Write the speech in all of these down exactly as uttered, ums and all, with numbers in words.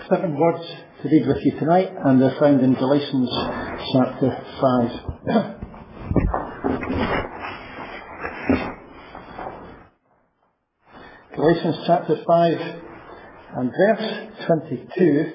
seven words to read with you tonight, and they're found in Galatians chapter five. Galatians chapter five and verse twenty-two,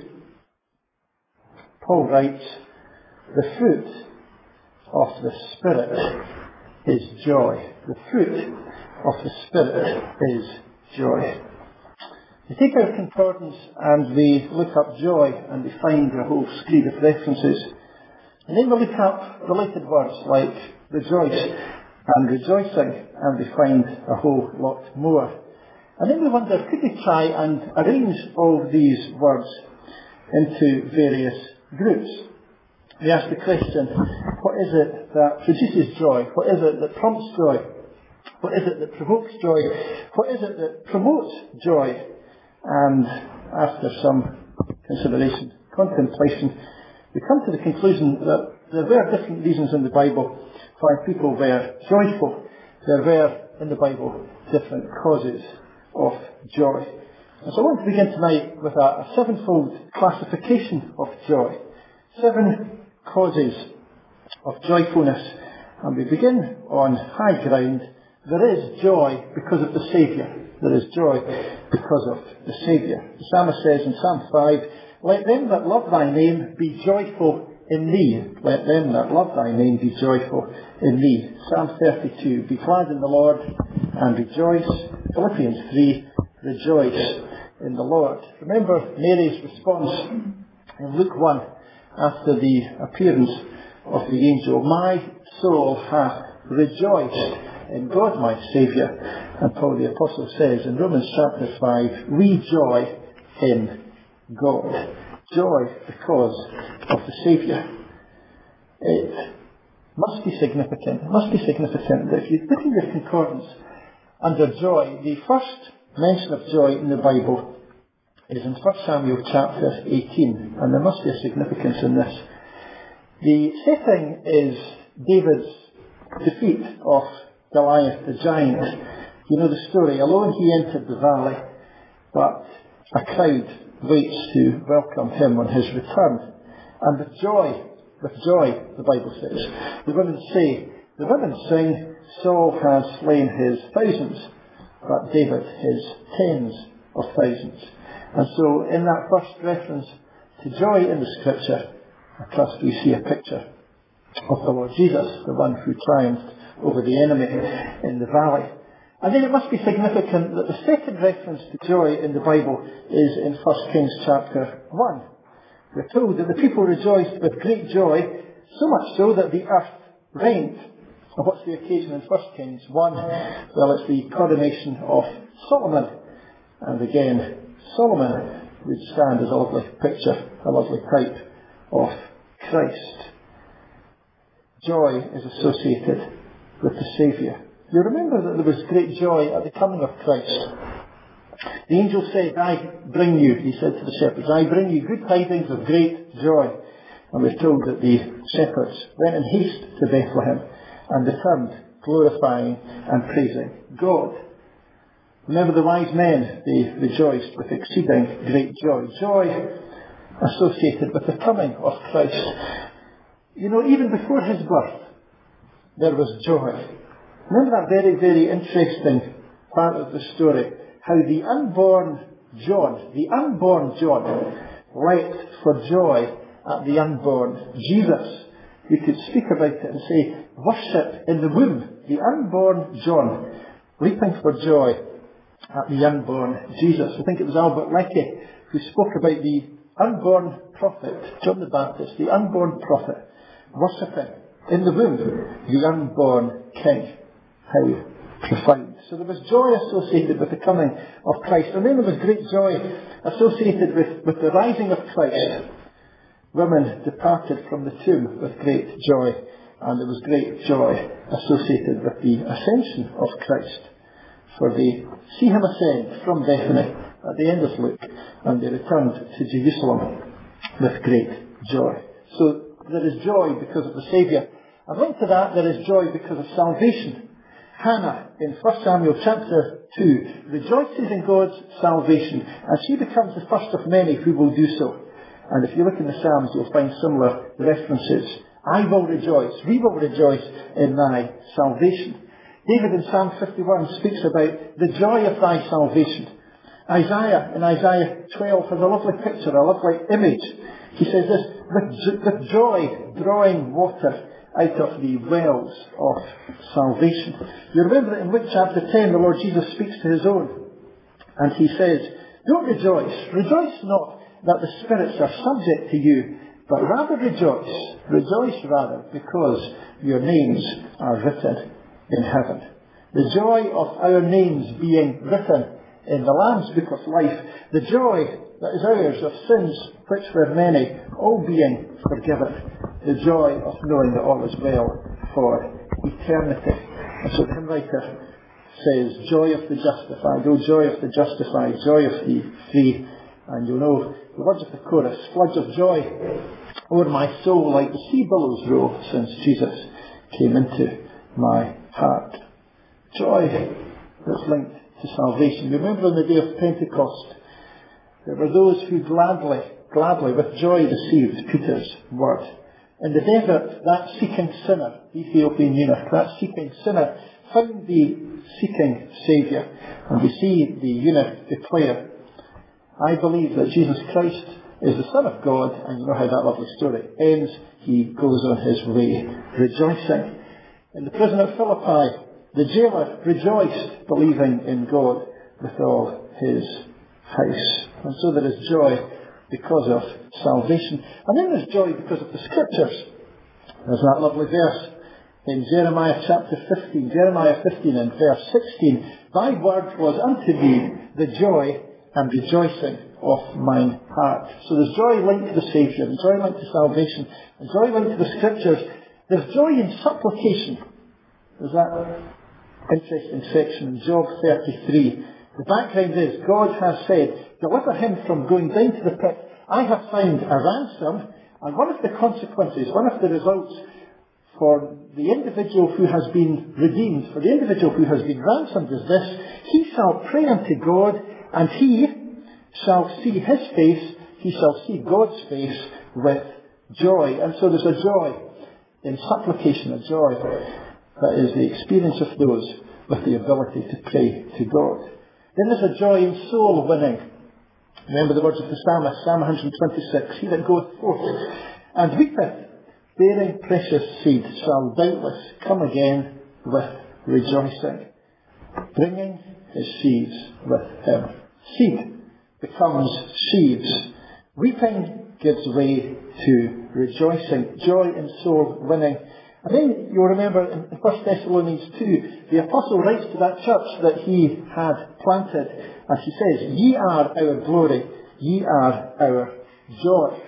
Paul writes, "The fruit of the Spirit is joy." The fruit of the Spirit is joy. We take our concordance and we look up joy and we find a whole screed of references. And then we look up related words like rejoice and rejoicing and we find a whole lot more. And then we wonder, could we try and arrange all these words into various groups? We ask the question, what is it that produces joy? What is it that prompts joy? What is it that provokes joy? What is it that promotes joy? And after some consideration, contemplation, we come to the conclusion that there were different reasons in the Bible why people were joyful. There were, in the Bible, different causes of joy. And so I want to begin tonight with a, a sevenfold classification of joy. Seven causes of joyfulness. And we begin on high ground. There is joy because of the Saviour. There is joy because of the Saviour. The psalmist says in Psalm five, "Let them that love thy name be joyful in thee. Let them that love thy name be joyful in thee." Psalm thirty-two, "Be glad in the Lord and rejoice." Philippians three, "Rejoice in the Lord." Remember Mary's response in Luke one after the appearance of the angel. "My soul hath rejoiced in God my Saviour." And Paul the Apostle says in Romans chapter five, "We joy in God." Joy because of the Saviour. It must be significant. It must be significant that if you look in your concordance under joy, the first mention of joy in the Bible is in First Samuel chapter eighteen. And there must be a significance in this. The setting is David's defeat of Goliath the giant. You know the story. Alone he entered the valley, but a crowd waits to welcome him on his return. And with joy, with joy, the Bible says, the women say, the women sing, "Saul has slain his thousands, but David his tens of thousands." And so in that first reference to joy in the Scripture, I trust we see a picture of the Lord Jesus, the one who triumphed over the enemy in the valley. And then it must be significant that the second reference to joy in the Bible is in First Kings chapter one. We're told that the people rejoiced with great joy, so much so that the earth reigned. And what's the occasion in First Kings one? Well, it's the coronation of Solomon. And again, Solomon would stand as a lovely picture, a lovely type of Christ. Joy is associated with the Saviour. You remember that there was great joy at the coming of Christ. The angel said, "I bring you," he said to the shepherds, "I bring you good tidings of great joy." And we're told that the shepherds went in haste to Bethlehem and returned glorifying and praising God. Remember the wise men, they rejoiced with exceeding great joy. Joy associated with the coming of Christ. You know, even before his birth, there was joy. Remember that very, very interesting part of the story, how the unborn John, the unborn John, leapt for joy at the unborn Jesus. We could speak about it and say, worship in the womb. The unborn John, leaping for joy at the unborn Jesus. I think it was Albert Leckie who spoke about the unborn prophet, John the Baptist, the unborn prophet, worshipping in the womb the unborn King. How profound. So there was joy associated with the coming of Christ. And then there was great joy associated with, with the rising of Christ. Women departed from the tomb with great joy. And there was great joy associated with the ascension of Christ. For they see him ascend from Bethany at the end of Luke. And they returned to Jerusalem with great joy. So there is joy because of the Saviour. And linked to that, there is joy because of salvation. Hannah, in First Samuel chapter two, rejoices in God's salvation, and she becomes the first of many who will do so. And if you look in the Psalms, you'll find similar references. I will rejoice, we will rejoice in thy salvation. David in Psalm fifty-one speaks about the joy of thy salvation. Isaiah in Isaiah twelve has a lovely picture, a lovely image. He says this, with, with joy drawing water out of the wells of salvation. You remember that in Luke chapter ten, the Lord Jesus speaks to his own. And he says, don't rejoice. Rejoice not that the spirits are subject to you, but rather rejoice. Rejoice rather because your names are written in heaven. The joy of our names being written in the Lamb's Book of Life. The joy that is ours of sins which were many, all being forgiven. The joy of knowing that all is well for eternity. And so the hymn writer says, joy of the justified, oh joy of the justified, joy of the free. And you'll know the words of the chorus, floods of joy over my soul like the sea billows roll since Jesus came into my heart. Joy that's linked to salvation. You remember on the day of Pentecost, there were those who gladly, gladly, with joy received Peter's word. In the desert, that seeking sinner, Ethiopian eunuch, that seeking sinner found the seeking Saviour. And we see the eunuch declare, I believe that Jesus Christ is the Son of God, and you know how that lovely story ends. He goes on his way rejoicing. In the prison of Philippi, the jailer rejoiced, believing in God with all his house. And so there is joy because of salvation. And then there's joy because of the Scriptures. There's that lovely verse in Jeremiah chapter fifteen. Jeremiah fifteen and verse sixteen. Thy word was unto me the joy and rejoicing of mine heart. So there's joy linked to the Saviour, and joy linked to salvation, and joy linked to the Scriptures. There's joy in supplication. There's that interesting section in Job thirty-three. The background is, God has said, deliver him from going down to the pit. I have found a ransom, and one of the consequences, one of the results for the individual who has been redeemed, for the individual who has been ransomed is this: he shall pray unto God, and he shall see his face, he shall see God's face with joy. And so there's a joy in supplication, a joy that is the experience of those with the ability to pray to God. Then there's a joy in soul winning. Remember the words of the psalmist, Psalm one twenty-six, he that goeth forth and weepeth, bearing precious seed, shall doubtless come again with rejoicing, bringing his sheaves with him. Seed becomes sheaves. Weeping gives way to rejoicing. Joy in soul winning. And then you'll remember in First Thessalonians two, the apostle writes to that church that he had planted, and he says, ye are our glory, ye are our joy.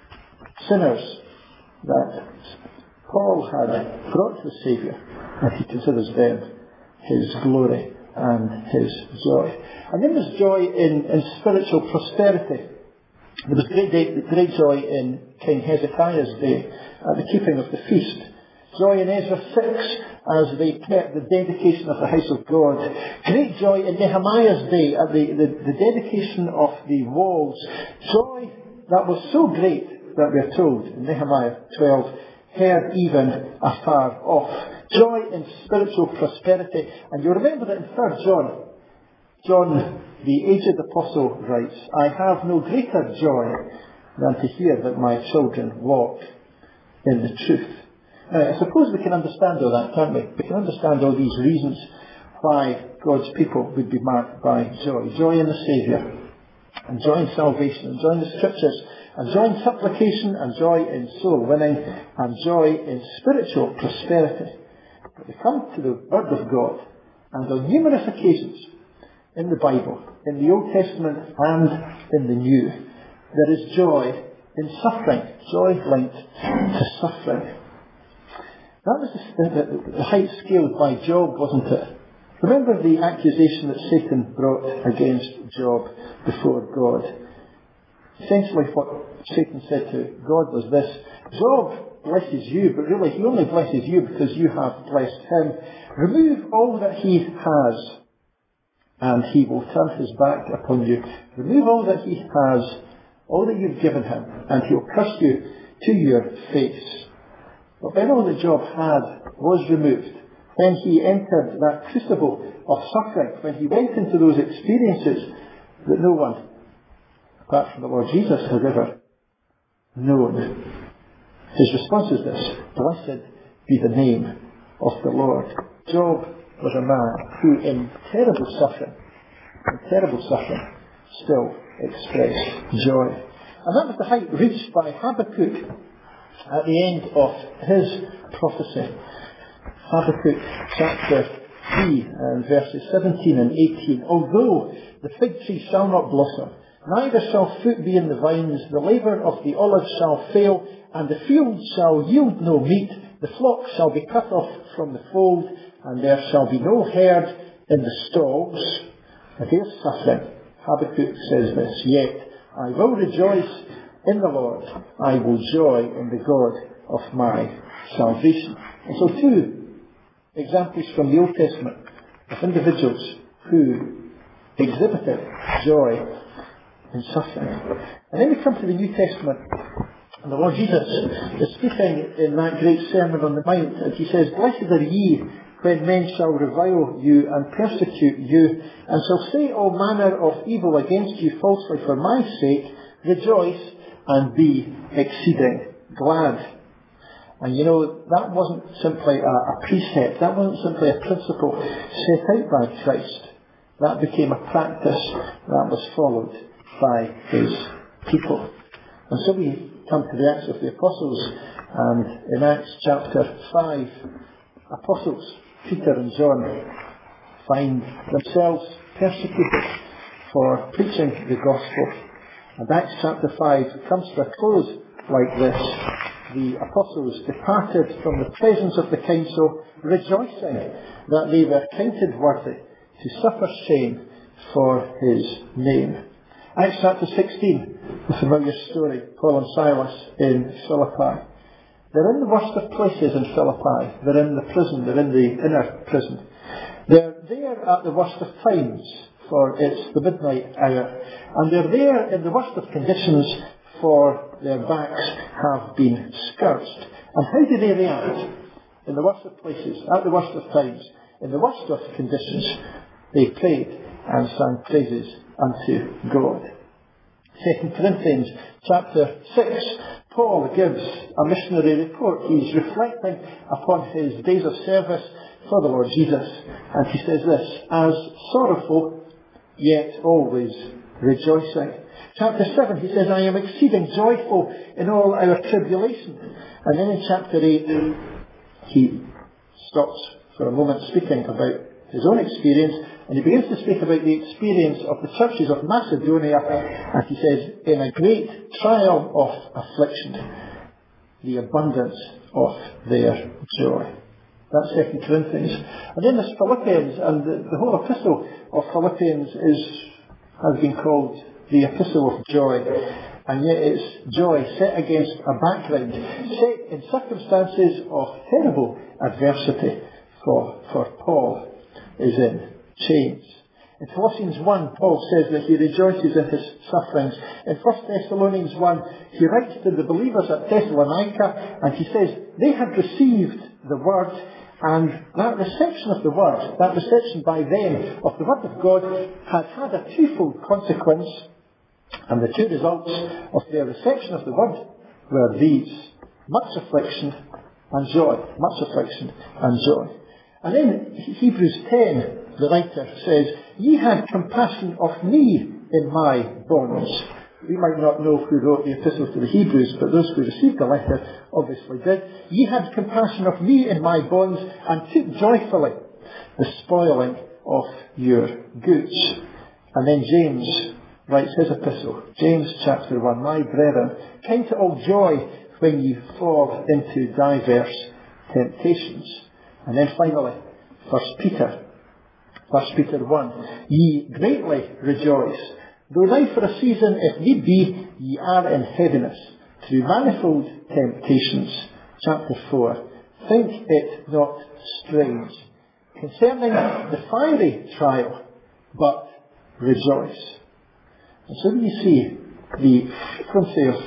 Sinners that Paul had brought to the Saviour, and he considers them his glory and his joy. And then there's joy in, in spiritual prosperity. There was great, day, great joy in King Hezekiah's day at the keeping of the feast. Joy in Ezra six as they kept the dedication of the house of God. Great joy in Nehemiah's day at the, the, the dedication of the walls. Joy that was so great that we are told in Nehemiah twelve, heard even afar off. Joy in spiritual prosperity. And you remember that in Third John, John, the aged apostle, writes, I have no greater joy than to hear that my children walk in the truth. Now, I suppose we can understand all that, can't we? We can understand all these reasons why God's people would be marked by joy. Joy in the Saviour, and joy in salvation, and joy in the Scriptures, and joy in supplication, and joy in soul winning, and joy in spiritual prosperity. But we come to the Word of God, and on numerous occasions in the Bible, in the Old Testament and in the New, there is joy in suffering, joy linked to suffering. That was the, the, the height scaled by Job, wasn't it? Remember the accusation that Satan brought against Job before God. Essentially what Satan said to God was this: Job, blesses you, but really he only blesses you because you have blessed him. Remove all that he has, and he will turn his back upon you. Remove all that he has, all that you've given him, and he'll curse you to your face. But when all that Job had was removed, when he entered that crucible of suffering, when he went into those experiences that no one, apart from the Lord Jesus, has ever known, his response is this: blessed be the name of the Lord. Job was a man who, in terrible suffering, in terrible suffering, still expressed joy. And that was the height reached by Habakkuk at the end of his prophecy. Habakkuk chapter three and verses seventeen and eighteen. Although the fig tree shall not blossom, neither shall fruit be in the vines, the labour of the olive shall fail, and the field shall yield no meat, the flock shall be cut off from the fold, and there shall be no herd in the stalls. And here's suffering. Habakkuk says this: yet I will rejoice in the Lord, I will joy in the God of my salvation. And so two examples from the Old Testament of individuals who exhibited joy in suffering. And then we come to the New Testament, and the Lord Jesus is speaking in that great Sermon on the Mount, and he says, blessed are ye when men shall revile you and persecute you, and shall say all manner of evil against you falsely for my sake. Rejoice and be exceeding glad. And you know, that wasn't simply a, a precept, that wasn't simply a principle set out by Christ. That became a practice that was followed by his people. And so we come to the Acts of the Apostles, and in Acts chapter five, apostles Peter and John find themselves persecuted for preaching the gospel. And Acts chapter five comes to a close like this: the apostles departed from the presence of the council, rejoicing that they were counted worthy to suffer shame for his name. Acts chapter sixteen, the familiar story, Paul and Silas in Philippi. They're in the worst of places in Philippi. They're in the prison, they're in the inner prison. They're there at the worst of times, for it's the midnight hour. And they're there in the worst of conditions, for their backs have been scourged. And how do they react? In the worst of places, at the worst of times, in the worst of conditions, they prayed and sang praises unto God. Second Corinthians chapter six, Paul gives a missionary report. He's reflecting upon his days of service for the Lord Jesus. And he says this: as sorrowful, yet always rejoicing. Chapter seven, he says, I am exceeding joyful in all our tribulation. And then in chapter eight, he stops for a moment speaking about his own experience, and he begins to speak about the experience of the churches of Macedonia, and he says, in a great trial of affliction, the abundance of their joy. That's Second Corinthians. And then there's Philippians, and the, the whole epistle of Philippians is, has been called the epistle of joy. And yet it's joy set against a background, set in circumstances of terrible adversity, for, for Paul is in chains. In Colossians one, Paul says that he rejoices in his sufferings. In First Thessalonians one, he writes to the believers at Thessalonica, and he says they had received the word, and that reception of the word, that reception by them of the word of God, had had a twofold consequence. And the two results of their reception of the word were these: much affliction and joy. Much affliction and joy. And in Hebrews ten, the writer says, ye had compassion of me in my bonds. We might not know who wrote the epistle to the Hebrews, but those who received the letter obviously did. Ye had compassion of me in my bonds, and took joyfully the spoiling of your goods. And then James writes his epistle, James chapter one, my brethren, count it all joy when ye fall into diverse temptations. And then finally, First Peter, First Peter one, ye greatly rejoice, though now for a season, if need be, ye are in heaviness, through manifold temptations, chapter four, think it not strange concerning the fiery trial, but rejoice. And so you see the frequency of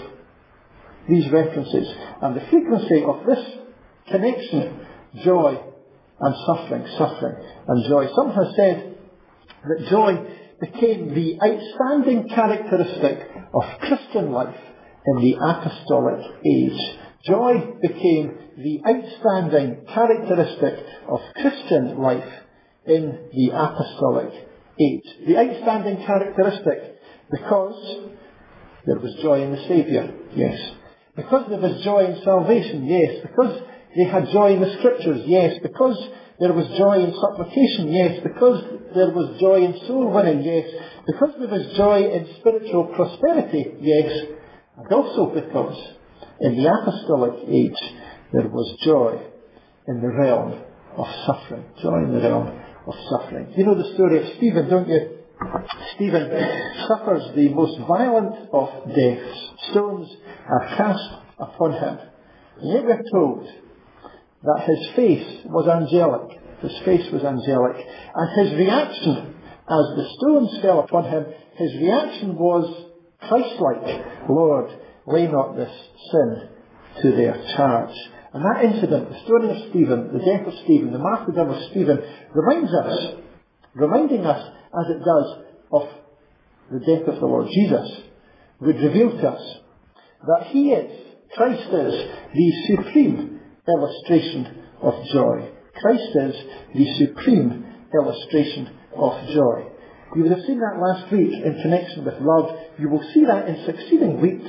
these references and the frequency of this connection, joy and suffering, suffering and joy. Some have said that joy became the outstanding characteristic of Christian life in the apostolic age. Joy became the outstanding characteristic of Christian life in the apostolic age. The outstanding characteristic because there was joy in the Saviour, yes. Because there was joy in salvation, yes. Because they had joy in the Scriptures, yes. Because there was joy in supplication, yes. Because there was joy in soul winning, yes. Because there was joy in spiritual prosperity, yes. And also because in the apostolic age there was joy in the realm of suffering. Joy in the realm of suffering. You know the story of Stephen, don't you? Stephen suffers the most violent of deaths. Stones are cast upon him. And yet we're told that his face was angelic. His face was angelic. And his reaction, as the stones fell upon him, his reaction was Christ-like. Lord, lay not this sin to their charge. And that incident, the story of Stephen, the death of Stephen, the martyrdom of Stephen, reminds us, reminding us as it does of the death of the Lord Jesus, would reveal to us that He is, Christ is, the supreme illustration of joy. Christ is the supreme illustration of joy. You would have seen that last week in connection with love. You will see that in succeeding weeks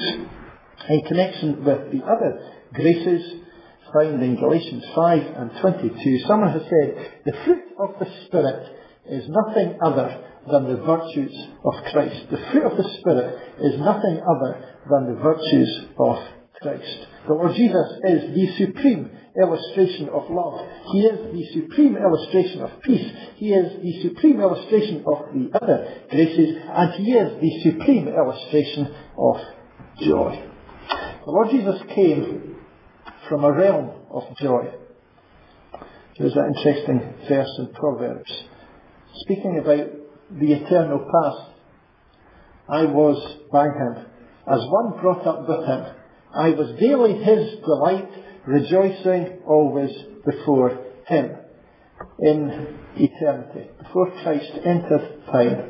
in connection with the other graces found in Galatians five and twenty-two. Someone has said, the fruit of the Spirit is nothing other than the virtues of Christ. The fruit of the Spirit is nothing other than the virtues of Christ. The Lord Jesus is the supreme illustration of love. He is the supreme illustration of peace. He is the supreme illustration of the other graces. And He is the supreme illustration of joy. The Lord Jesus came from a realm of joy. There's that interesting verse in Proverbs, speaking about the eternal past. I was by Him, as one brought up with Him. I was daily His delight, rejoicing always before Him. In eternity, before Christ entered time,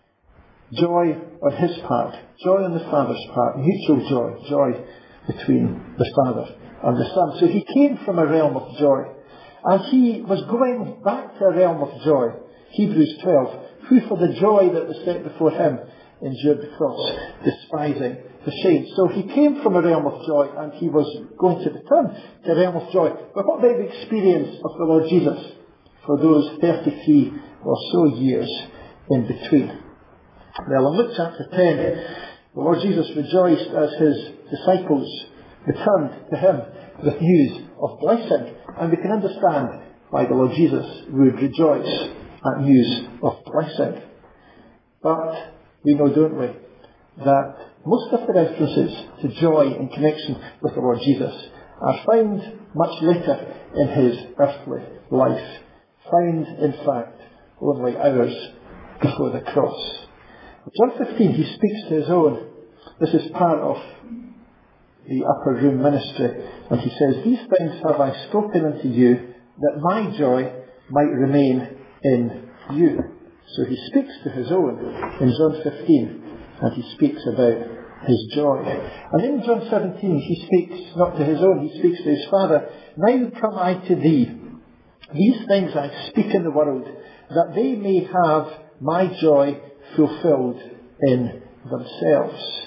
joy on His part, joy on the Father's part, mutual joy, joy between the Father and the Son. So He came from a realm of joy, and He was going back to a realm of joy. Hebrews twelve, who for the joy that was set before Him endured the cross, despising the shame. So He came from a realm of joy, and He was going to return to a realm of joy. But what about the experience of the Lord Jesus for those thirty-three or so years in between? Well, in Luke chapter ten, the Lord Jesus rejoiced as His disciples returned to Him with news of blessing. And we can understand why the Lord Jesus would rejoice at news of blessing. But we know, don't we, that most of the references to joy in connection with the Lord Jesus are found much later in His earthly life. Found, in fact, only hours before the cross. John fifteen, He speaks to His own. This is part of the upper room ministry. And He says, these things have I spoken unto you, that my joy might remain in you. So He speaks to His own in John fifteen, and He speaks about His joy. And in John seventeen, He speaks not to His own, He speaks to His Father. Now come I to thee. These things I speak in the world, that they may have my joy fulfilled in themselves.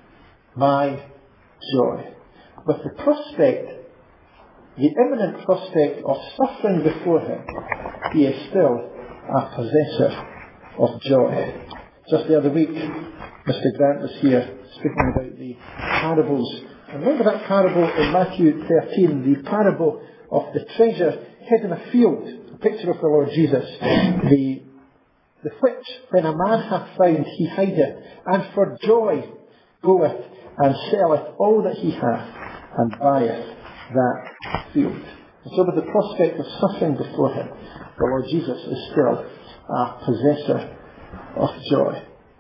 My joy. With the prospect, the imminent prospect of suffering before Him, He is still a possessor of joy. Just the other week, Mister Grant was here speaking about the parables. Remember that parable in Matthew thirteen, the parable of the treasure hid in a field, a picture of the Lord Jesus. The, the which, when a man hath found, he hideth, and for joy goeth and selleth all that he hath, and buyeth that field. And so with the prospect of suffering before him, the Lord Jesus is still a possessor of joy.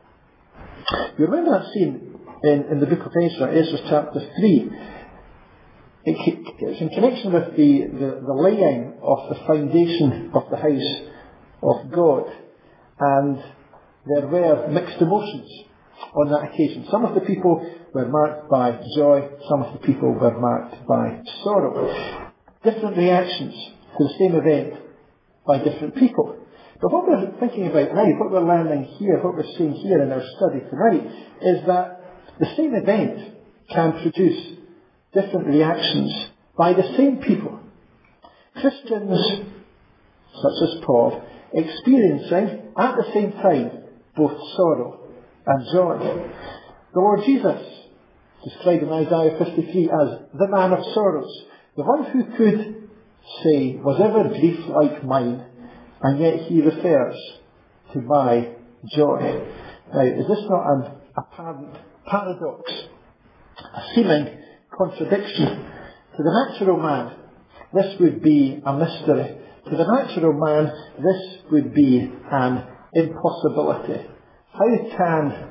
You remember that scene in, in the book of Ezra, Ezra chapter three. It, it's in connection with the, the, the laying of the foundation of the house of God. And there were mixed emotions on that occasion. Some of the people were marked by joy, some of the people were marked by sorrow. Different reactions to the same event by different people. But what we're thinking about now, what we're learning here, what we're seeing here in our study tonight, is that the same event can produce different reactions by the same people. Christians, such as Paul, experiencing at the same time both sorrow and joy. The Lord Jesus, described in Isaiah fifty-three as the man of sorrows, the one who could say, was ever grief like mine, and yet he refers to my joy. Now, is this not an apparent paradox? A seeming contradiction. To the natural man, this would be a mystery. To the natural man, this would be an impossibility. How can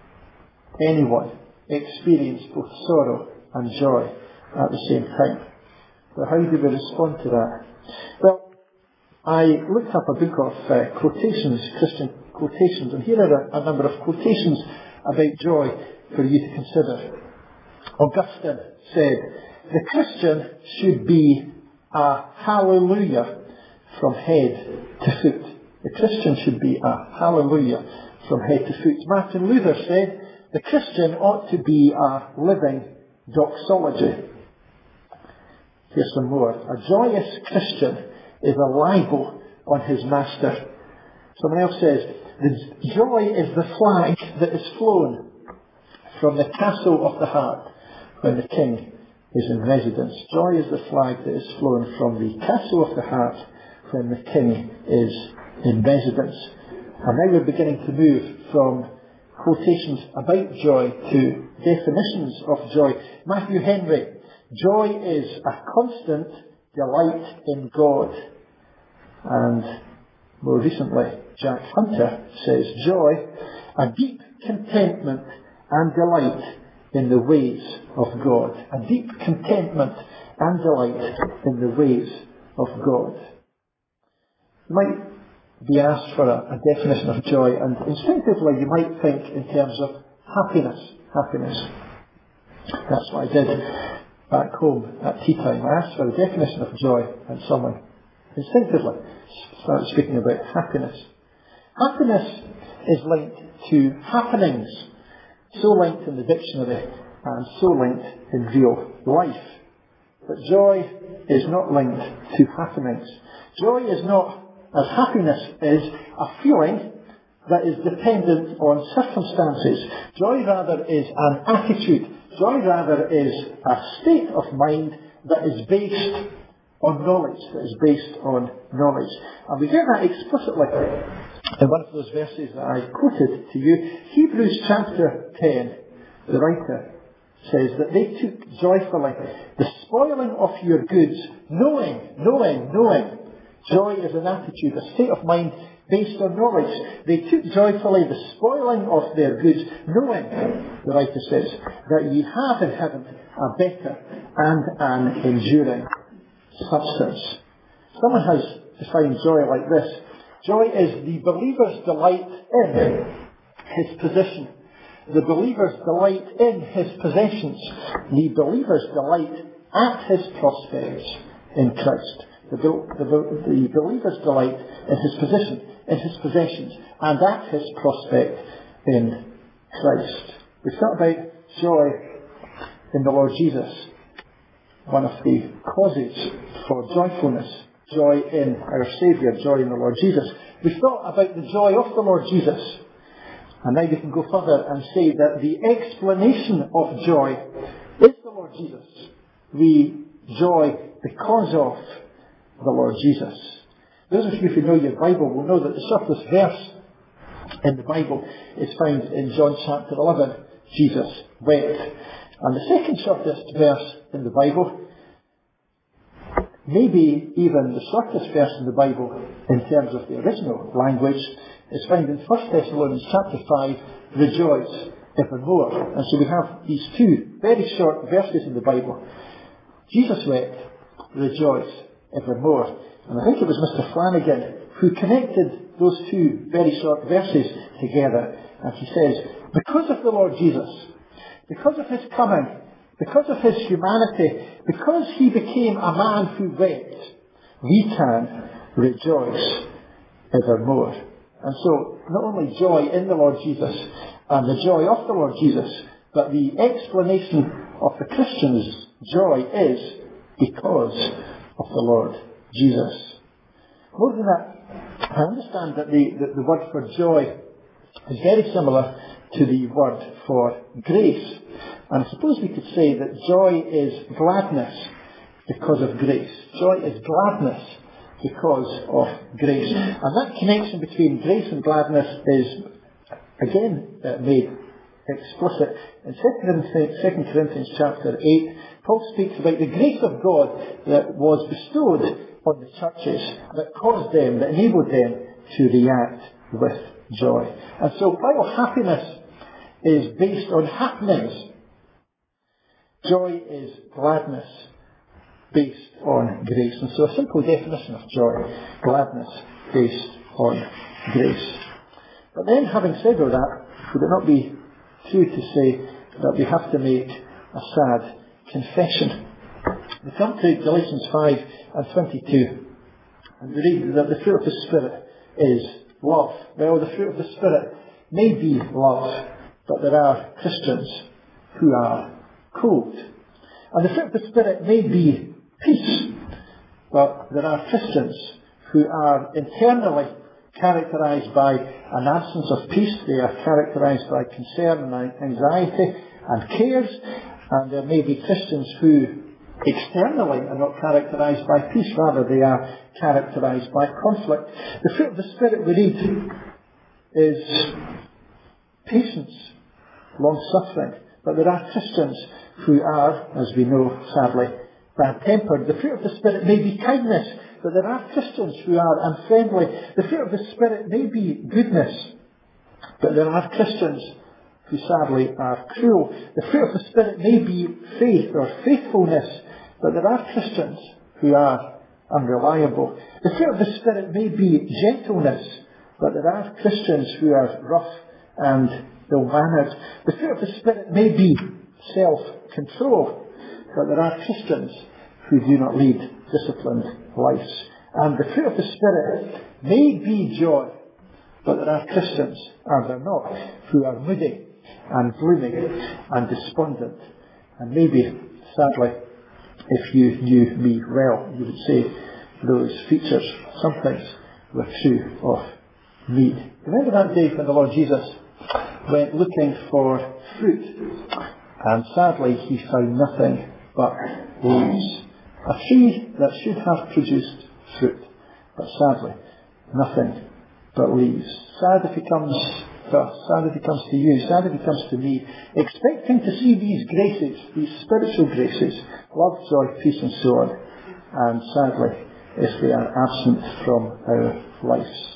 anyone experience both sorrow and joy at the same time? So how do we respond to that? Well, I looked up a book of uh, quotations, Christian quotations, and here are a, a number of quotations about joy for you to consider. Augustine said, "The Christian should be a hallelujah from head to foot." The Christian should be a hallelujah from head to foot. Martin Luther said, "The Christian ought to be a living doxology." Here's some more. "A joyous Christian is a libel on his master." Someone else says, "The joy is the flag that is flown from the castle of the heart when the king is in residence." Joy is the flag that is flown from the castle of the heart when the king is in residence. And now we're beginning to move from quotations about joy to definitions of joy. Matthew Henry, "Joy is a constant delight in God." And more recently, Jack Hunter says, "Joy, a deep contentment and delight in the ways of God." A deep contentment and delight in the ways of God. You might be asked for a, a definition of joy, and instinctively you might think in terms of happiness. Happiness. That's what I did back home at tea time. I asked for a definition of joy, and someone instinctively started speaking about happiness. Happiness is linked to happenings, so linked in the dictionary and so linked in real life. But joy is not linked to happenings. Joy is not, as happiness is, a feeling that is dependent on circumstances. Joy rather is an attitude. Joy rather is a state of mind that is based on knowledge, that is based on knowledge. And we get that explicitly in one of those verses that I quoted to you. Hebrews chapter ten, the writer says that they took joyfully the spoiling of your goods, knowing, knowing, knowing. Joy is an attitude, a state of mind based on knowledge. They took joyfully the spoiling of their goods, knowing, the writer says, that ye have in heaven a better and an enduring substance. Someone has defined joy like this. Joy is the believer's delight in his position. The believer's delight in his possessions. The believer's delight at his prospects in Christ. The, the, the believer's delight in his position, in his possessions, and at his prospect in Christ. We've thought about joy in the Lord Jesus. One of the causes for joyfulness, joy in our Saviour, joy in the Lord Jesus. We've thought about the joy of the Lord Jesus. And now we can go further and say that the explanation of joy is the Lord Jesus. We joy because of the Lord Jesus. Those of you who know your Bible will know that the shortest verse in the Bible is found in John chapter eleven. Jesus wept. And the second shortest verse in the Bible maybe even the shortest verse in the Bible in terms of the original language, is found in First Thessalonians chapter five, rejoice evermore. And so we have these two very short verses in the Bible. Jesus wept, rejoice evermore. And I think it was Mister Flanagan who connected those two very short verses together. And he says, because of the Lord Jesus, because of his coming, because of his humanity, because he became a man who wept, we can rejoice evermore. And so, not only joy in the Lord Jesus and the joy of the Lord Jesus, but the explanation of the Christian's joy is because of the Lord Jesus. More than that, I understand that the, the, the word for joy is very similar to the word for grace. And I suppose we could say that joy is gladness because of grace. Joy is gladness because of grace. And that connection between grace and gladness is again uh, made explicit. In Second Corinthians chapter eight, Paul speaks about the grace of God that was bestowed on the churches, that caused them, that enabled them to react with joy. And so while happiness is based on happenings, joy is gladness based on grace. And so a simple definition of joy, gladness based on grace. But then, having said all that, would it not be true to say that we have to make a sad confession? We come to Galatians five and twenty-two, and we read that the fruit of the Spirit is love. Well, the fruit of the Spirit may be love, but there are Christians who are cold. And the fruit of the Spirit may be peace, but there are Christians who are internally characterised by an absence of peace. They are characterised by concern and anxiety and cares. And there may be Christians who externally are not characterised by peace. Rather, they are characterised by conflict. The fruit of the Spirit, we read, is patience, long-suffering. But there are Christians who are, as we know, sadly, bad-tempered. The fruit of the Spirit may be kindness, but there are Christians who are unfriendly. The fruit of the Spirit may be goodness, but there are Christians who sadly are cruel. The fruit of the Spirit may be faith or faithfulness, but there are Christians who are unreliable. The fruit of the Spirit may be gentleness, but there are Christians who are rough and ill-mannered. The fruit of the Spirit may be self-control, but there are Christians who do not lead disciplined lives. And the fruit of the Spirit may be joy, but there are Christians, are there not, who are moody and gloomy and despondent. And maybe, sadly, if you knew me well, you would say those features sometimes were true of me. Remember that day when the Lord Jesus went looking for fruit, and sadly he found nothing but leaves. A tree that should have produced fruit, but sadly nothing but leaves. Sad if he comes to us, sad if he comes to you, sad if he comes to me, expecting to see these graces, these spiritual graces, love, joy, peace and so on, and sadly if they are absent from our lives.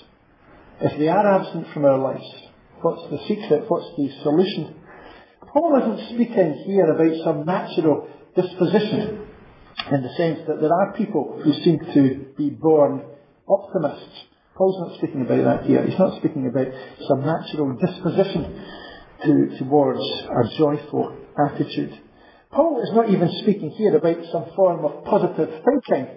If they are absent from our lives, what's the secret? What's the solution? Paul isn't speaking here about some natural disposition, in the sense that there are people who seem to be born optimists. Paul's not speaking about that here. He's not speaking about some natural disposition to, towards a joyful attitude. Paul is not even speaking here about some form of positive thinking,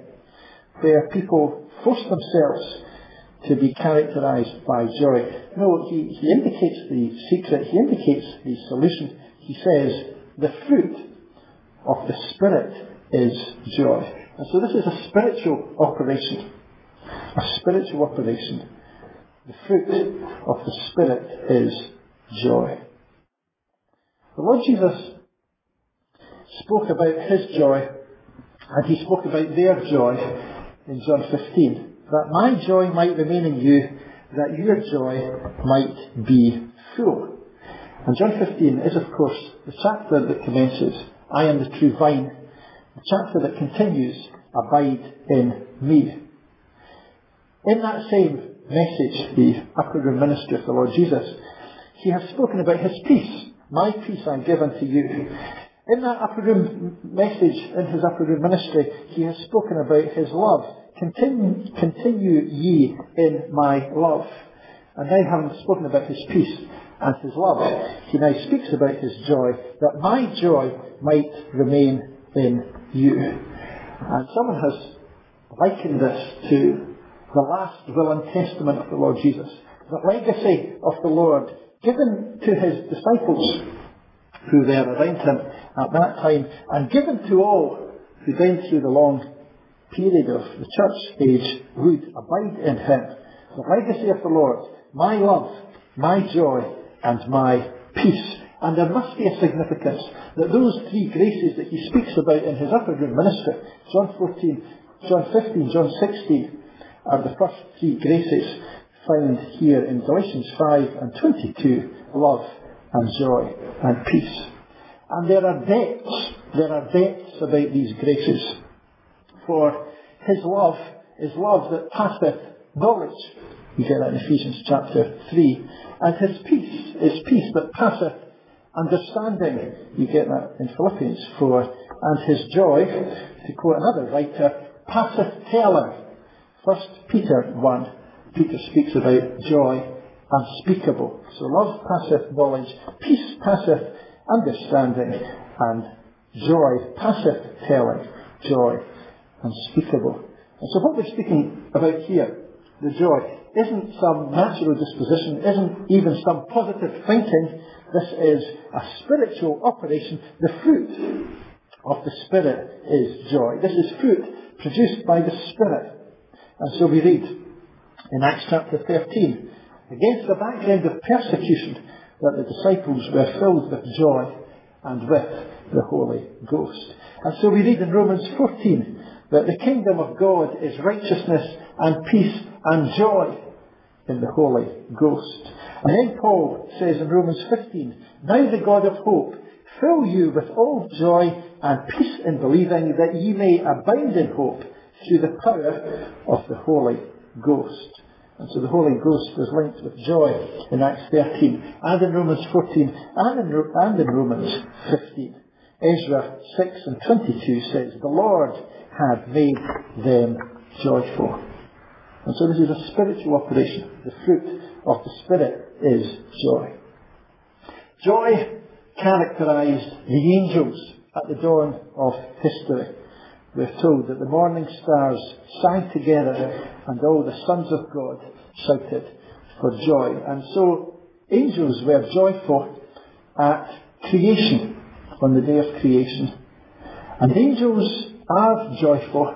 where people force themselves to be characterised by joy. No, he, he indicates the secret, he indicates the solution. He says, the fruit of the Spirit is joy. And so this is a spiritual operation. A spiritual operation. The fruit of the Spirit is joy. The Lord Jesus spoke about his joy, and he spoke about their joy in John fifteen. That my joy might remain in you, that your joy might be full. And John fifteen is, of course, the chapter that commences, I am the true vine. The chapter that continues, abide in me. In that same message, the upper room ministry of the Lord Jesus, he has spoken about his peace. My peace I give unto you. In that upper room message, in his upper room ministry, he has spoken about his love. Continue, continue ye in my love. And now, having spoken about his peace and his love, he now speaks about his joy, that my joy might remain in you. And someone has likened this to the last will and testament of the Lord Jesus, the legacy of the Lord given to his disciples who were around him at that time, and given to all who then through the long period of the church age would abide in him. The legacy of the Lord, my love, my joy, and my peace. And there must be a significance that those three graces that he speaks about in his upper room ministry, John fourteen, John fifteen, John sixteen, are the first three graces found here in Galatians five and twenty-two, love and joy and peace. And there are depths, there are depths about these graces. For his love is love that passeth knowledge. You get that in Ephesians chapter three. And his peace is peace that passeth understanding. You get that in Philippians four. And his joy, to quote another writer, passeth telling. First Peter one, Peter speaks about joy unspeakable. So love passeth knowledge, peace passeth understanding, and joy passeth telling, joy unspeakable. And so what we're speaking about here, the joy, isn't some natural disposition, isn't even some positive thinking. This is a spiritual operation. The fruit of the Spirit is joy. This is fruit produced by the Spirit. And so we read in Acts chapter thirteen, against the background of persecution, that the disciples were filled with joy and with the Holy Ghost. And so we read in Romans fourteen that the kingdom of God is righteousness and peace and joy in the Holy Ghost. And then Paul says in Romans fifteen, now the God of hope fill you with all joy and peace in believing, that ye may abound in hope through the power of the Holy Ghost. And so the Holy Ghost is linked with joy in Acts thirteen, and in Romans fourteen, and in, and in Romans fifteen. Ezra six and twenty-two says, the Lord had made them joyful. And so this is a spiritual operation. The fruit of the Spirit is joy. Joy characterised the angels at the dawn of history. We're told that the morning stars sang together and all the sons of God shouted for joy. And so angels were joyful at creation, on the day of creation. And angels are joyful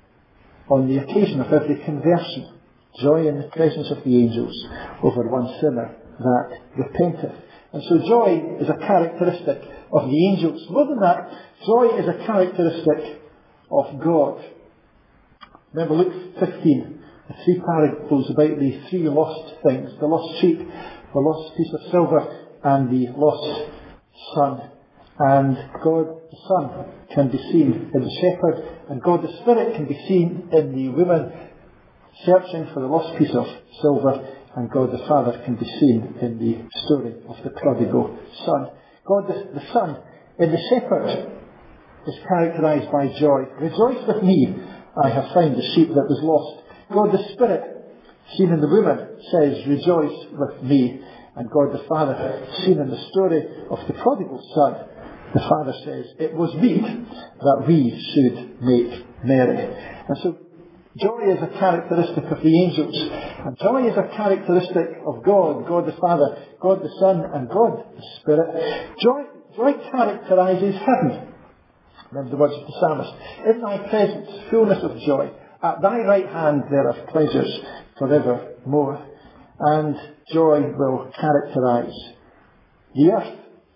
on the occasion of every conversion. Joy in the presence of the angels over one sinner that repenteth. And so joy is a characteristic of the angels. More than that, joy is a characteristic of God. Remember Luke fifteen, the three parables about the three lost things, the lost sheep, the lost piece of silver, and the lost son. And God the Son can be seen in the shepherd, and God the Spirit can be seen in the woman searching for the lost piece of silver, and God the Father can be seen in the story of the prodigal son. God the, the Son in the shepherd is characterised by joy. Rejoice with me, I have found the sheep that was lost. God the Spirit, seen in the woman, says, rejoice with me. And God the Father, seen in the story of the prodigal son, the Father says, it was meet that we should make merry. And so joy is a characteristic of the angels. And joy is a characteristic of God, God the Father, God the Son, and God the Spirit. Joy, joy characterises heaven. Remember the words of the psalmist. In thy presence, fullness of joy. At thy right hand there are pleasures forevermore. And joy will characterise the earth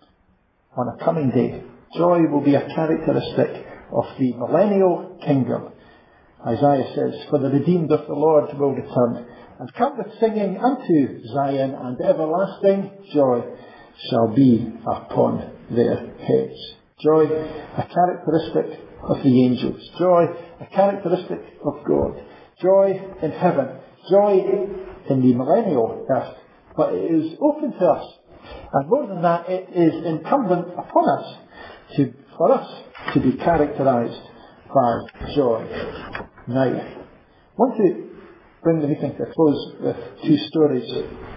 on a coming day. Joy will be a characteristic of the millennial kingdom. Isaiah says, for the redeemed of the Lord will return, and come with singing unto Zion, and everlasting joy shall be upon their heads. Joy, a characteristic of the angels. Joy, a characteristic of God. Joy in heaven. Joy in the millennial earth. But it is open to us. And more than that, it is incumbent upon us to, for us to be characterised by joy. Now, I want to bring the meeting to a close with two stories.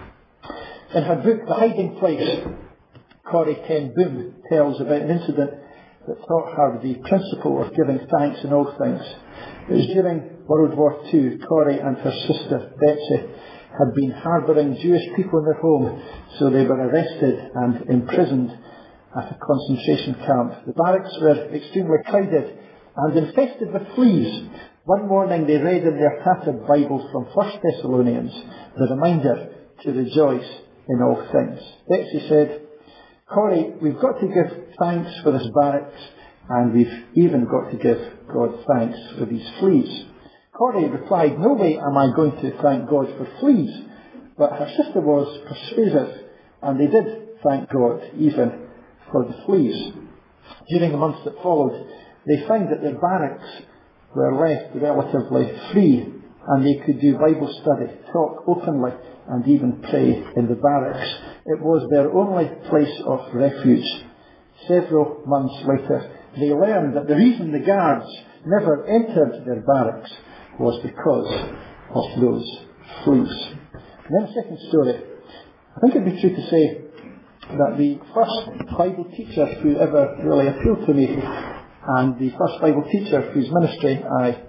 In her book, The Hiding Place, Corrie ten Boom tells about an incident that taught her the principle of giving thanks in all things. It was during World War Two. Corrie and her sister Betsy had been harbouring Jewish people in their home, so they were arrested and imprisoned at a concentration camp. The barracks were extremely crowded and infested with fleas. One morning they read in their tattered Bible from First Thessalonians the reminder to rejoice in all things. Betsy said, Corrie, we've got to give thanks for this barracks, and we've even got to give God thanks for these fleas. Corrie replied, no way am I going to thank God for fleas. But her sister was persuasive, and they did thank God even for the fleas. During the months that followed, they found that their barracks were left relatively free, and they could do Bible study, talk openly, and even pray in the barracks. It was their only place of refuge. Several months later, they learned that the reason the guards never entered their barracks was because of those fleas. And then a second story. I think it would be true to say that the first Bible teacher who ever really appealed to me, and the first Bible teacher whose ministry I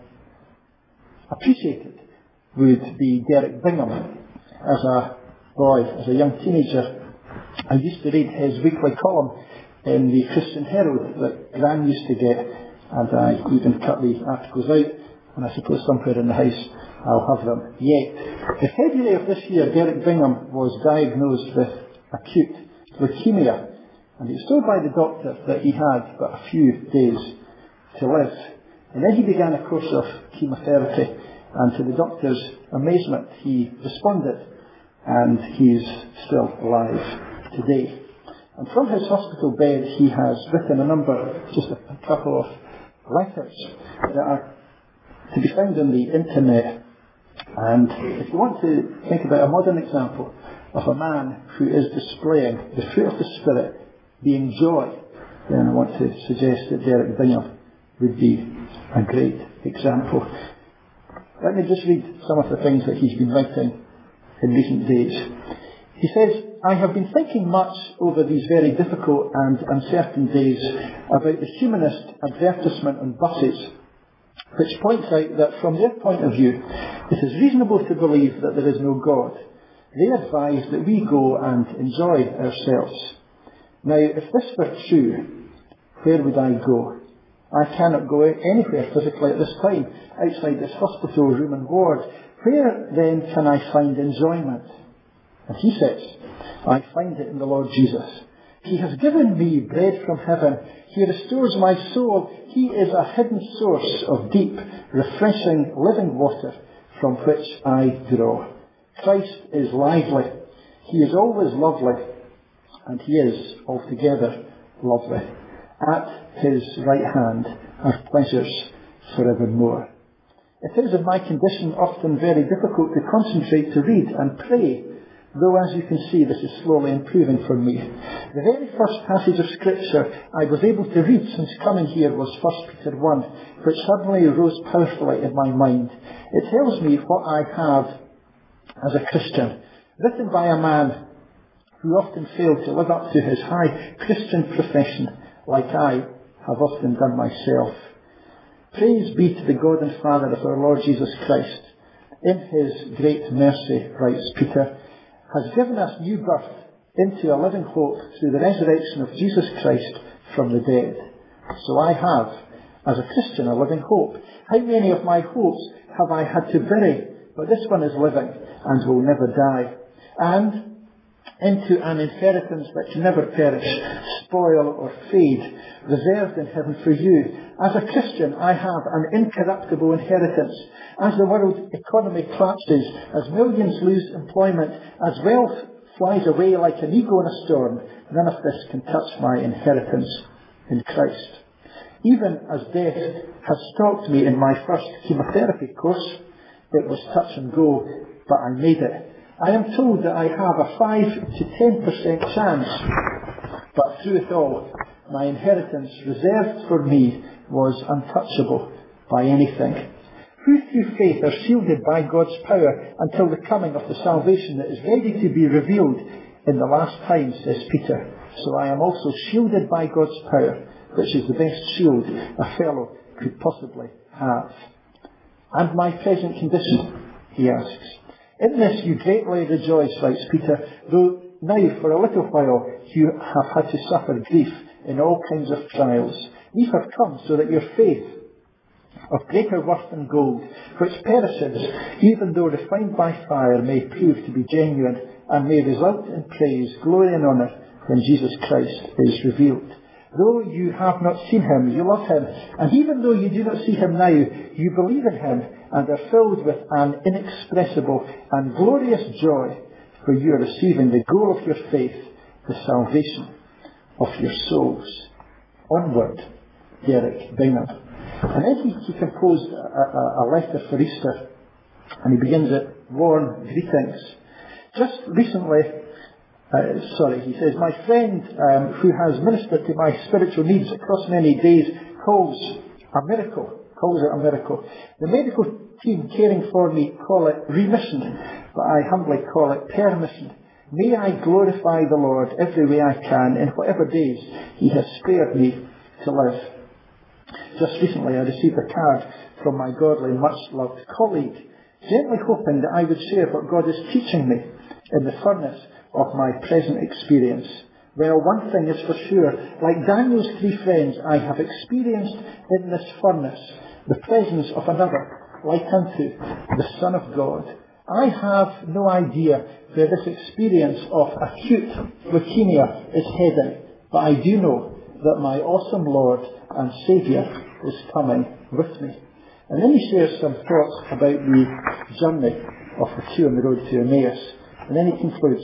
appreciated, would be Derek Bingham. As a boy, as a young teenager, I used to read his weekly column in the Christian Herald that Gran used to get, and I even cut the articles out, and I suppose somewhere in the house I'll have them yet. In February of this year, Derek Bingham was diagnosed with acute leukemia, and he was told by the doctor that he had but a few days to live. And then he began a course of chemotherapy, and to the doctor's amazement, he responded, and he's still alive today. And from his hospital bed, he has written a number, just a couple of letters that are to be found on the internet. And if you want to think about a modern example of a man who is displaying the fruit of the Spirit, being joy, then I want to suggest that Derek Bingham would be a great example. Let me just read some of the things that he's been writing in recent days. He says, I have been thinking much over these very difficult and uncertain days about the humanist advertisement on buses, which points out that from their point of view, it is reasonable to believe that there is no God. They advise that we go and enjoy ourselves. Now, if this were true, where would I go? I cannot go anywhere physically at this time, outside this hospital room and ward. Where then can I find enjoyment? And he says, I find it in the Lord Jesus. He has given me bread from heaven. He restores my soul. He is a hidden source of deep, refreshing, living water from which I draw. Christ is lively. He is always lovely. And he is altogether lovely. At his right hand are pleasures forevermore. It is in my condition often very difficult to concentrate, to read and pray, though as you can see this is slowly improving for me. The very first passage of Scripture I was able to read since coming here was First Peter one, which suddenly rose powerfully in my mind. It tells me what I have as a Christian, written by a man who often failed to live up to his high Christian profession, like I have often done myself. Praise be to the God and Father of our Lord Jesus Christ. In his great mercy, writes Peter, has given us new birth into a living hope through the resurrection of Jesus Christ from the dead. So I have, as a Christian, a living hope. How many of my hopes have I had to bury? But this one is living and will never die. And into an inheritance that can never perish, spoil or fade, reserved in heaven for you. As a Christian, I have an incorruptible inheritance. As the world economy collapses, as millions lose employment, as wealth flies away like an eagle in a storm, none of this can touch my inheritance. in Christ. Even as death has stalked me in my first chemotherapy course, it was touch and go, but I made it. I am told that I have a five to ten percent chance, but through it all, my inheritance reserved for me was untouchable by anything. Who through faith are shielded by God's power until the coming of the salvation that is ready to be revealed in the last time, says Peter. So I am also shielded by God's power, which is the best shield a fellow could possibly have. And my present condition, he asks. In this you greatly rejoice, writes Peter, though now for a little while you have had to suffer grief in all kinds of trials. These have come so that your faith, of greater worth than gold, which perishes, even though refined by fire, may prove to be genuine and may result in praise, glory and honour when Jesus Christ is revealed. Though you have not seen him, you love him, and even though you do not see him now, you believe in him and are filled with an inexpressible and glorious joy, for you are receiving the goal of your faith, the salvation of your souls. Onward, Derek Bingham. And then he, he composed a, a, a letter for Easter, and he begins it, warm greetings. Just recently, uh, sorry, he says, my friend um, who has ministered to my spiritual needs across many days calls a miracle, calls it a miracle. The medical team caring for me call it remission, but I humbly call it permission. May I glorify the Lord every way I can in whatever days he has spared me to live. Just recently I received a card from my godly, much-loved colleague, gently hoping that I would share what God is teaching me in the furnace of my present experience. Well, one thing is for sure, like Daniel's three friends, I have experienced in this furnace the presence of another, like unto the Son of God. I have no idea where this experience of acute leukemia is heading, but I do know that my awesome Lord and Saviour is coming with me. And then he shares some thoughts about the journey of the two on the road to Emmaus. And then he concludes,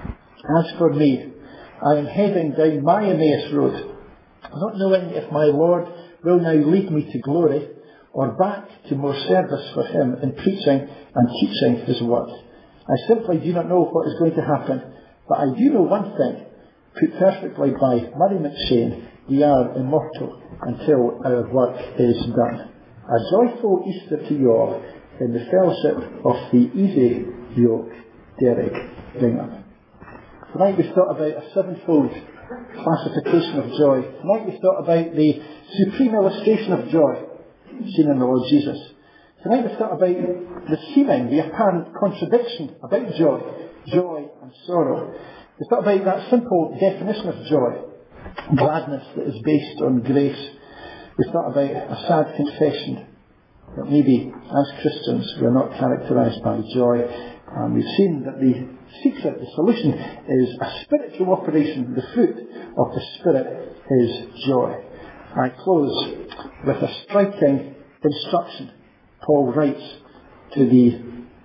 as for me, I am heading down my Emmaus road, not knowing if my Lord will now lead me to glory or back to more service for him in preaching and teaching his word. I simply do not know what is going to happen, but I do know one thing, put perfectly by Murray McShane, we are immortal until our work is done. A joyful Easter to you all in the fellowship of the easy yoke, Derek Bingham. Tonight we thought about a sevenfold classification of joy. Tonight we thought about the supreme illustration of joy seen in the Lord Jesus. Tonight we thought about the seeming, the apparent contradiction about joy, joy and sorrow. We thought about that simple definition of joy, gladness that is based on grace. We thought about a sad confession that maybe as Christians we are not characterised by joy. And we've seen that the secret, the solution is a spiritual operation. The fruit of the Spirit is joy. I close with a striking instruction Paul writes to the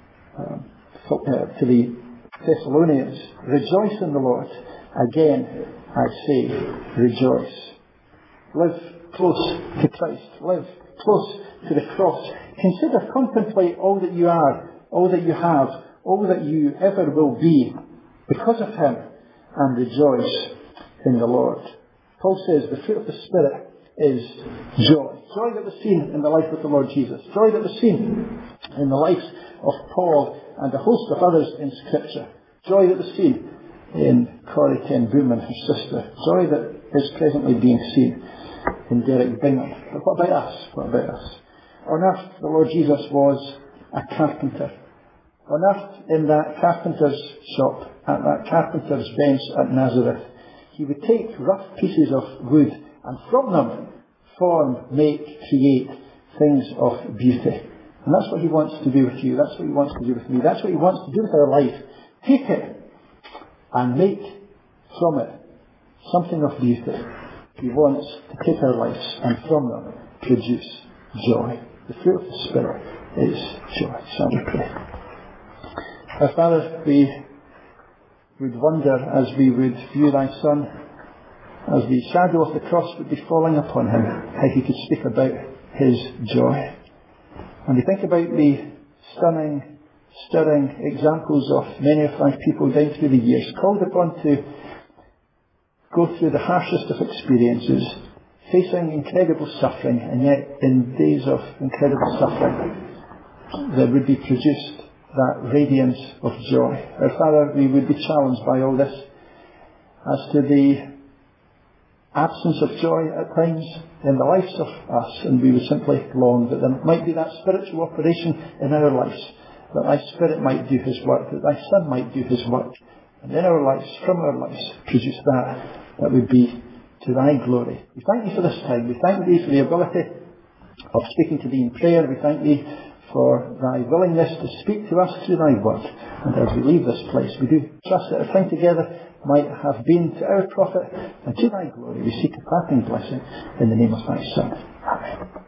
uh, uh, to the Thessalonians. Rejoice in the Lord. Again, I say, rejoice. Live close to Christ. Live close to the cross. Consider, contemplate all that you are, all that you have, all that you ever will be because of him, and rejoice in the Lord. Paul says the fruit of the Spirit is joy. Joy that was seen in the life of the Lord Jesus. Joy that was seen in the lives of Paul and a host of others in Scripture. Joy that was seen in Corrie ten Boom and her sister. Joy that is presently being seen in Derek Bingham. But what about us? What about us? On earth, the Lord Jesus was a carpenter. On earth, in that carpenter's shop, at that carpenter's bench at Nazareth, he would take rough pieces of wood and from them form, make, create things of beauty. And that's what he wants to do with you. That's what he wants to do with me. That's what he wants to do with our life. Take it and make from it something of beauty. He wants to take our lives and from them produce joy. The fruit of the Spirit is joy. Shall we pray? Our Father, we would wonder as we would view thy Son as the shadow of the cross would be falling upon him, how he could speak about his joy. And we think about the stunning, stirring examples of many of my people down through the years, called upon to go through the harshest of experiences, facing incredible suffering, and yet in days of incredible suffering, there would be produced that radiance of joy. Our Father, we would be challenged by all this as to the absence of joy at times in the lives of us, and we would simply long that there might be that spiritual operation in our lives, that thy Spirit might do his work, that thy Son might do his work, and in our lives, from our lives, produce that that would be to thy glory. We thank thee for this time. We thank thee for the ability of speaking to thee in prayer. We thank thee for thy willingness to speak to us through thy word. And as we leave this place, we do trust that our time together might have been to our profit and to thy glory. We seek a parting blessing in the name of thy Son. Amen.